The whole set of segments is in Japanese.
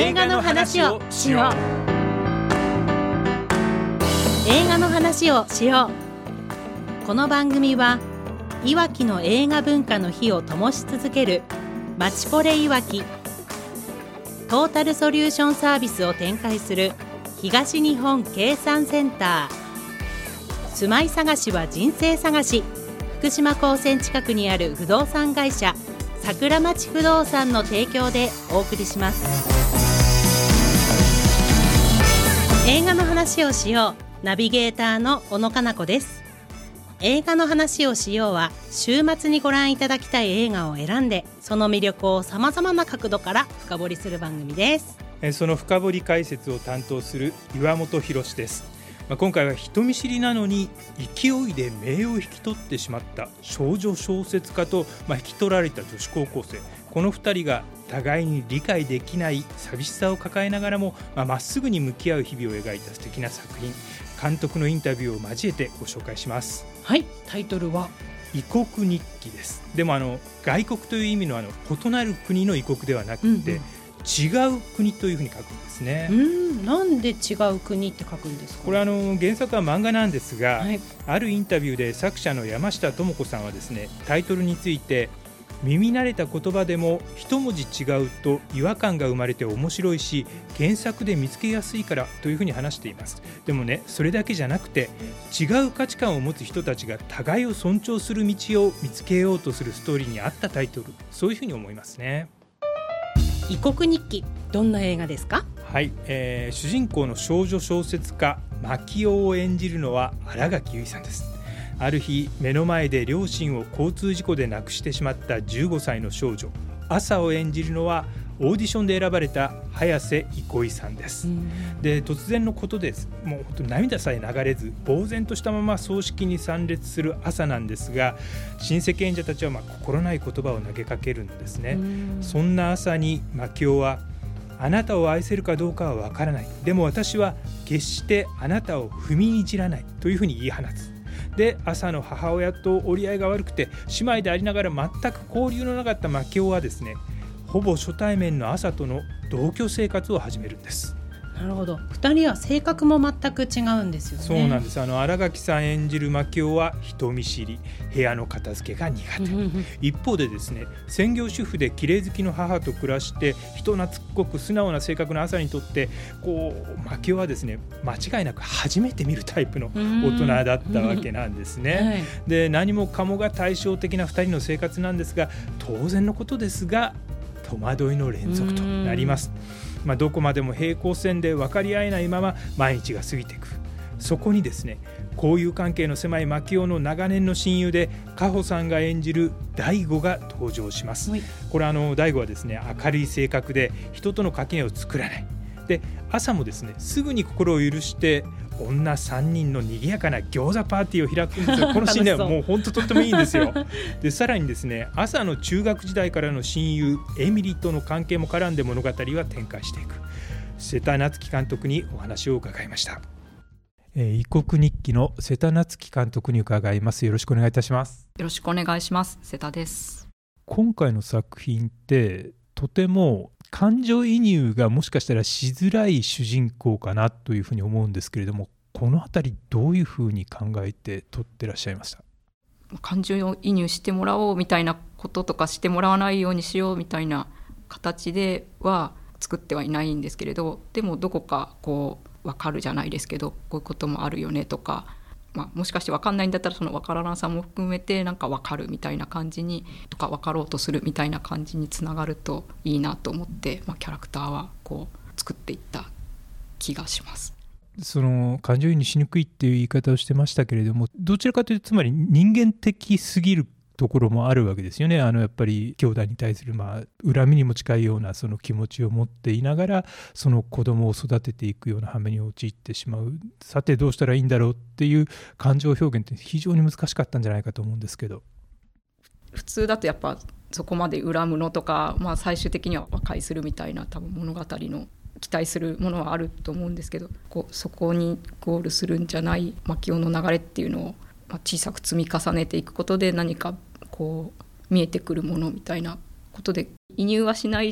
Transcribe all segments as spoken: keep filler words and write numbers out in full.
映画の話をしよう。映画の話をしよう。この番組はいわきの映画文化の火を灯し続けるマチコレいわき、トータルソリューションサービスを展開する東日本経産センター、住まい探しは人生探し、福島高専近くにある不動産会社桜町不動産の提供でお送りします。映画の話をしよう。ナビゲーターの小野かな子です。映画の話をしようは週末にご覧いただきたい映画を選んで、その魅力をさまざまな角度から深掘りする番組です。 その深掘り解説を担当する岩本博です。今回は人見知りなのに勢いで名を引き取ってしまった少女小説家と、まあ、引き取られた女子高校生、このふたりが互いに理解できない寂しさを抱えながらもまあ、っすぐに向き合う日々を描いた素敵な作品、監督のインタビューを交えてご紹介します。 はい、タイトルは異国日記です。でもあの外国という意味のあの異なる国の異国ではなくて、うんうん、違う国というふうに書くんですね。 うん、なんで違う国って書くんですか？ これあの原作は漫画なんですが、はい、あるインタビューで作者の山下智子さんはですね、タイトルについて耳慣れた言葉でも一文字違うと違和感が生まれて面白いし、原作で見つけやすいからというふうに話しています。でもね、それだけじゃなくて違う価値観を持つ人たちが互いを尊重する道を見つけようとするストーリーに合ったタイトル、そういうふうに思いますね。 異国日記、どんな映画ですか？ はい、えー、主人公の少女小説家牧雄を演じるのは新垣結衣さんです。ある日、目の前で両親を交通事故で亡くしてしまったじゅうごさいの少女朝を演じるのはオーディションで選ばれた早瀬憩さんです。で、突然のことです。もう本当に涙さえ流れず呆然としたまま葬式に参列する朝なんですが、親戚演者たちはまあ心ない言葉を投げかけるんですね。そんな朝に牧雄は、あなたを愛せるかどうかはわからない、でも私は決してあなたを踏みにじらないというふうに言い放つ。で、朝の母親と折り合いが悪くて姉妹でありながら全く交流のなかった牧雄はですね、ほぼ初対面の朝との同居生活を始めるんです。 なるほど、ふたりは性格も全く違うんですよね。 そうなんです。あの新垣さん演じる牧雄は人見知り、部屋の片付けが苦手一方でですね、専業主婦で綺麗好きの母と暮らして人懐っこく素直な性格の朝にとって、こう牧雄はですね、間違いなく初めて見るタイプの大人だったわけなんですね、はい、で、何もかもが対照的なふたりの生活なんですが、当然のことですが戸惑いの連続となります。まあ、どこまでも平行線で分かり合えないまま毎日が過ぎていく。そこにですね、交友関係の狭い牧雄の長年の親友で佳穂さんが演じる大吾が登場します。これあの大吾はですね、明るい性格で人との垣根を作らない。で、朝もですね、すぐに心を許して女さんにんの賑やかな餃子パーティーを開くんですよ。このシーンではもう本当とってもいいんですよ。で、さらにですね、朝の中学時代からの親友エミリとの関係も絡んで物語は展開していく。瀬田夏樹監督にお話を伺いました。えー、異国日記の瀬田夏樹監督に伺います。よろしくお願いいたします。 よろしくお願いします。瀬田です。 今回の作品ってとても感情移入がもしかしたらしづらい主人公かなというふうに思うんですけれども、このあたりどういうふうに考えて撮ってらっしゃいました？ 感情移入してもらおうみたいなこととか、してもらわないようにしようみたいな形では作ってはいないんですけれど、でもどこかこう分かるじゃないですけど、こういうこともあるよねとか、まあ、もしかして分かんないんだったらその分からなさも含めてなんか分かるみたいな感じにとか、分かろうとするみたいな感じにつながるといいなと思って、まあ、キャラクターはこう作っていった気がします。 その感情移入しにくいっていう言い方をしてましたけれども、どちらかというとつまり人間的すぎるところもあるわけですよね。あのやっぱり兄弟に対するまあ恨みにも近いようなその気持ちを持っていながら、その子供を育てていくような羽目に陥ってしまう。さてどうしたらいいんだろうっていう感情表現って非常に難しかったんじゃないかと思うんですけど、 普通だとやっぱそこまで恨むのとか、まあ、最終的には和解するみたいな多分物語の期待するものはあると思うんですけど、こうそこにゴールするんじゃない牧雄の流れっていうのを、まあ、小さく積み重ねていくことで何かこう見えてくるものみたいなことで、移入はしない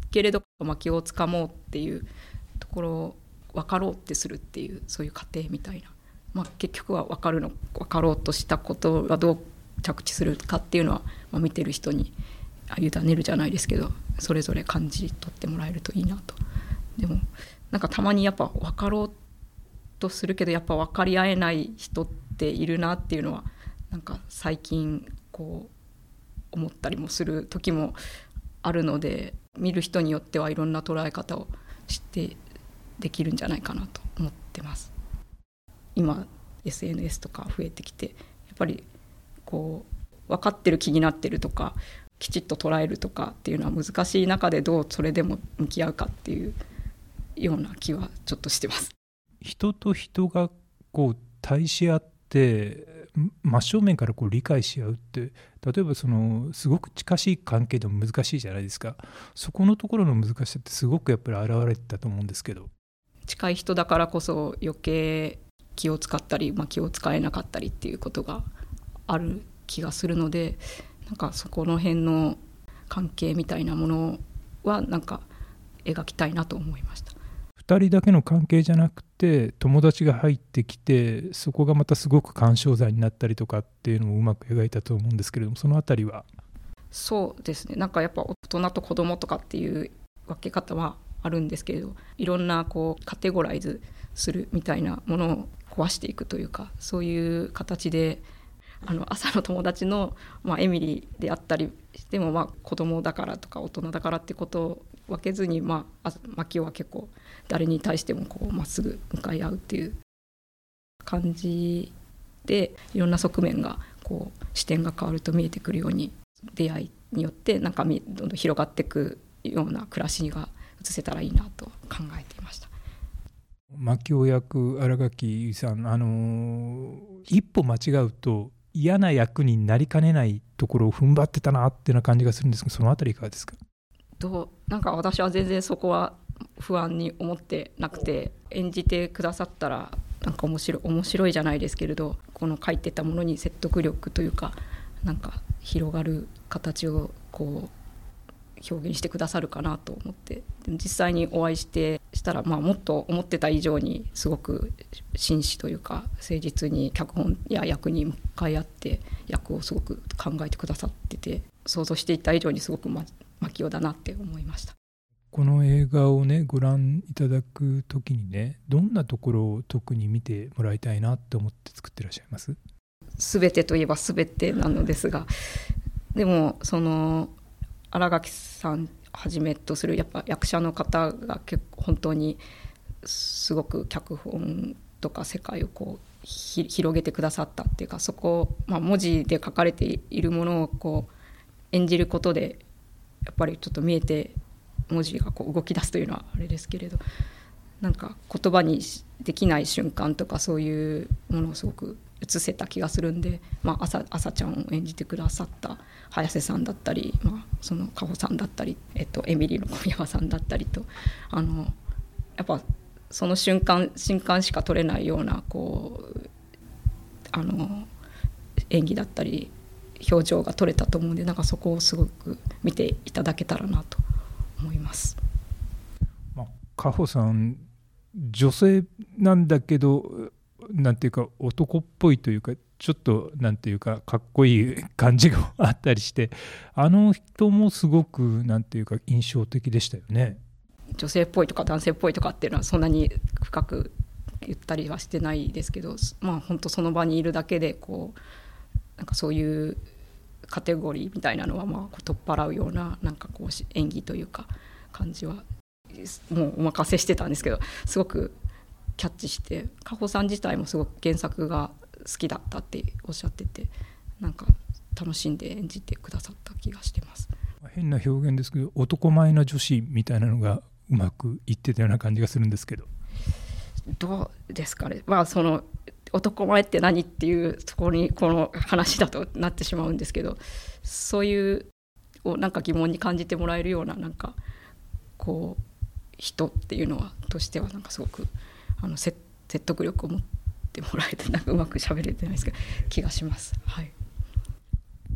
けれど、まあ、気をつかもうっていうところを分かろうってするっていう、そういう過程みたいな、まあ、結局は分かるの分かろうとしたことがどう着地するかっていうのは、まあ、見てる人に委ねるじゃないですけど、それぞれ感じ取ってもらえるといいなと。でもなんかたまにやっぱ分かろうとするけどやっぱ分かり合えない人っているなっていうのはなんか最近こう思ったりもする時もあるので、見る人によってはいろんな捉え方をしてできるんじゃないかなと思ってます。今 エスエヌエス とか増えてきて、やっぱりこう分かってる気になってるとかきちっと捉えるとかっていうのは難しい中でどうそれでも向き合うかっていうような気はちょっとしてます。 人と人がこう対し合って真正面からこう理解し合うって、例えばそのすごく近しい関係でも難しいじゃないですか。そこのところの難しさってすごくやっぱり現れてたと思うんですけど、 近い人だからこそ余計気を使ったり、まあ、気を使えなかったりっていうことがある気がするので、なんかそこの辺の関係みたいなものはなんか描きたいなと思いました。 ふたりだけの関係じゃなくて友達が入ってきて、そこがまたすごく緩衝材になったりとかっていうのもうまく描いたと思うんですけれども、そのあたりは。 そうですね、なんかやっぱ大人と子供とかっていう分け方はあるんですけれど、いろんなこうカテゴライズするみたいなものを壊していくというか、そういう形であの朝の友達の、まあ、エミリーであったりしても、まあ、子供だからとか大人だからってことを分けずに、まあ、マキオは結構誰に対してもこうまっすぐ向かい合うっていう感じで、いろんな側面がこう視点が変わると見えてくるように、出会いによってなんかどんどん広がっていくような暮らしが移せたらいいなと考えていました。 マキオ役新垣さん、あのー、一歩間違うと嫌な役になりかねないところを踏ん張ってたなっていうような感じがするんですが、そのあたりいかがですか？ どうなんか私は全然そこは不安に思ってなくて、演じてくださったらなんか面白い、面白いじゃないですけれど、この書いてたものに説得力というか、なんか広がる形をこう表現してくださるかなと思って、でも実際にお会いしてしたら、まあ、もっと思ってた以上にすごく真摯というか誠実に脚本や役に向かい合って役をすごく考えてくださってて、想像していた以上にすごくマキオだなって思いました。 この映画をねご覧いただくときにね、どんなところを特に見てもらいたいなと思って作ってらっしゃいます？ すべてといえばすべてなのですが、でもその新垣さんはじめとするやっぱ役者の方が結構本当にすごく脚本とか世界をこうひ広げてくださったっていうか、そこ、まあ、文字で書かれているものをこう演じることでやっぱりちょっと見えて文字がこう動き出すというのはあれですけれど、なんか言葉にできない瞬間とかそういうものをすごく映せた気がするんで、まあ、朝, 朝ちゃんを演じてくださった早瀬さんだったり、まあ、その加穂さんだったり、えっと、エミリーの小山さんだったりと、あのやっぱその瞬間瞬間しか撮れないようなこうあの演技だったり表情が撮れたと思うんで、なんかそこをすごく見ていただけたらなと思います。 まあ、加穂さん女性なんだけどなんていうか男っぽいというか、ちょっとなんていうかかっこいい感じがあったりして、あの人もすごくなんていうか印象的でしたよね。 女性っぽいとか男性っぽいとかっていうのはそんなに深く言ったりはしてないですけど、まあ本当その場にいるだけでこうなんかそういうカテゴリーみたいなのはまあ取っ払うようななんかこう演技というか感じはもうお任せしてたんですけど、すごくキャッチして、加穂さん自体もすごく原作が好きだったっておっしゃってて、なんか楽しんで演じてくださった気がしてます。 変な表現ですけど男前な女子みたいなのがうまくいってたような感じがするんですけど、 どうですかね。まあその男前って何っていうところにこの話だとなってしまうんですけど、そういうをなんか疑問に感じてもらえるようななんかこう人っていうのはとしてはなんかすごくあの説得力を持ってもらえて、なんかうまく喋れてないですけど気がします。はい。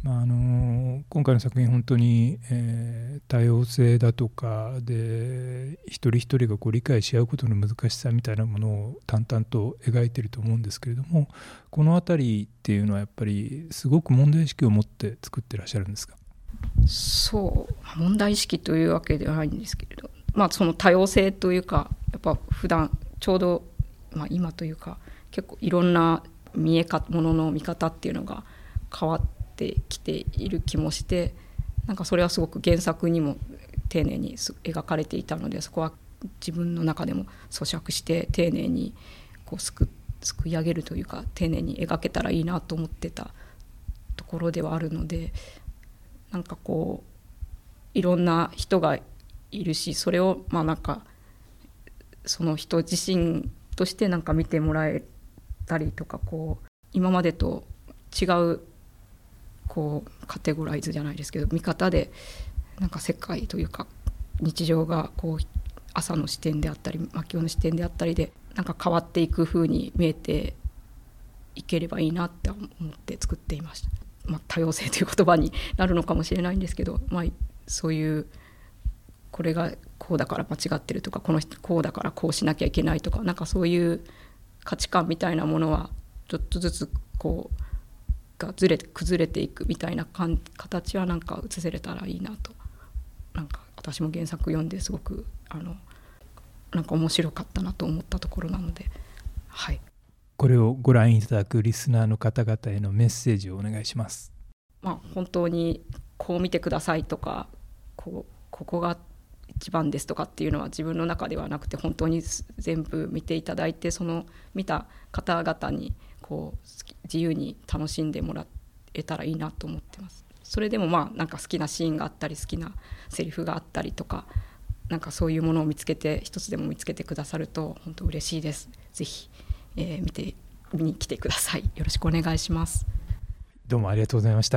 まああの今回の作品本当に、えー、多様性だとかで一人一人がこう理解し合うことの難しさみたいなものを淡々と描いていると思うんですけれども、このあたりっていうのはやっぱりすごく問題意識を持って作ってらっしゃるんですか？ そう問題意識というわけではないんですけれど、まあ、その多様性というかやっぱ普段ちょうど、まあ、今というか結構いろんな見え方ものの見方っていうのが変わってきている気もして、なんかそれはすごく原作にも丁寧に描かれていたので、そこは自分の中でも咀嚼して丁寧にこうすく、すくい上げるというか丁寧に描けたらいいなと思ってたところではあるので、なんかこういろんな人がいるし、それをまあなんかその人自身としてなんか見てもらえたりとか、こう今までと違うこうカテゴライズじゃないですけど見方でなんか世界というか日常がこう朝の視点であったり槙尾の視点であったりでなんか変わっていく風に見えていければいいなって思って作っていました。まあ、多様性という言葉になるのかもしれないんですけど、まあ、そういうこれがこうだから間違ってるとかこの人こうだからこうしなきゃいけないとか、なんかそういう価値観みたいなものはちょっとずつこうがずれ崩れていくみたいな形はなんか映せれたらいいなと、なんか私も原作読んですごくあのなんか面白かったなと思ったところなので、はい、これをご覧いただくリスナーの方々へのメッセージをお願いします。まあ、本当にこう見てくださいとか こう、ここが一番ですとかっていうのは自分の中ではなくて、本当に全部見ていただいてその見た方々にこう自由に楽しんでもらえたらいいなと思ってます。それでもまあなんか好きなシーンがあったり好きなセリフがあったりとか、なんかそういうものを見つけて一つでも見つけてくださると本当嬉しいです。ぜひ、えー、見て見に来てください。よろしくお願いします。 どうもありがとうございました。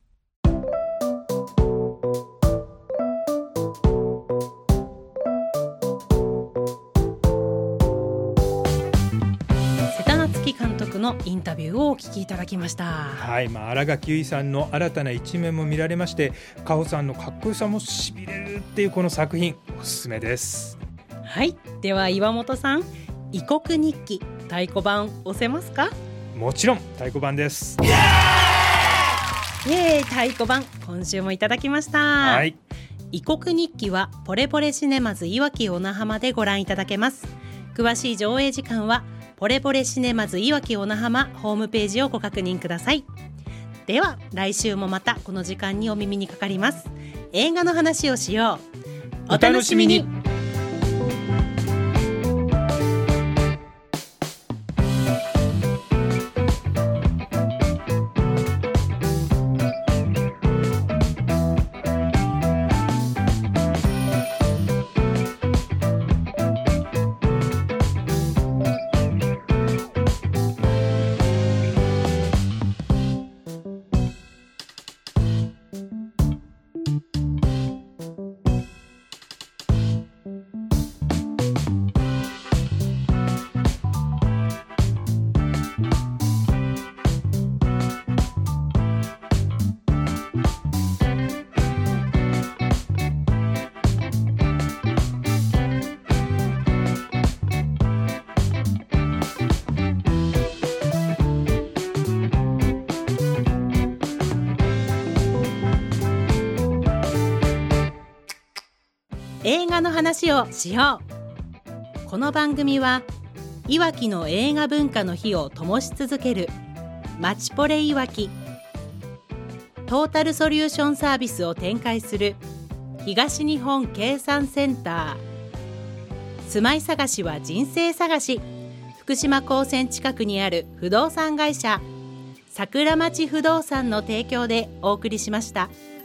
監督のインタビューをお聞きいただきました。 はい、まあ、新垣結衣さんの新たな一面も見られまして、かほさんのかっこよさもしびれるっていうこの作品おすすめです。 はい、では岩本さん、異国日記太鼓判押せますか？ もちろん太鼓判です。 イエーイ、太鼓判今週もいただきました。 はい、 異国日記はポレポレシネマズいわき小名浜でご覧いただけます。詳しい上映時間はポレポレシネマズいわき小名浜ホームページをご確認ください。では来週もまたこの時間にお耳にかかります。映画の話をしよう。お楽しみに。映画の話をしよう。この番組はいわきの映画文化の火を灯し続けるマチポレいわき、トータルソリューションサービスを展開する東日本経産センター、住まい探しは人生探し、福島高専近くにある不動産会社桜町不動産の提供でお送りしました。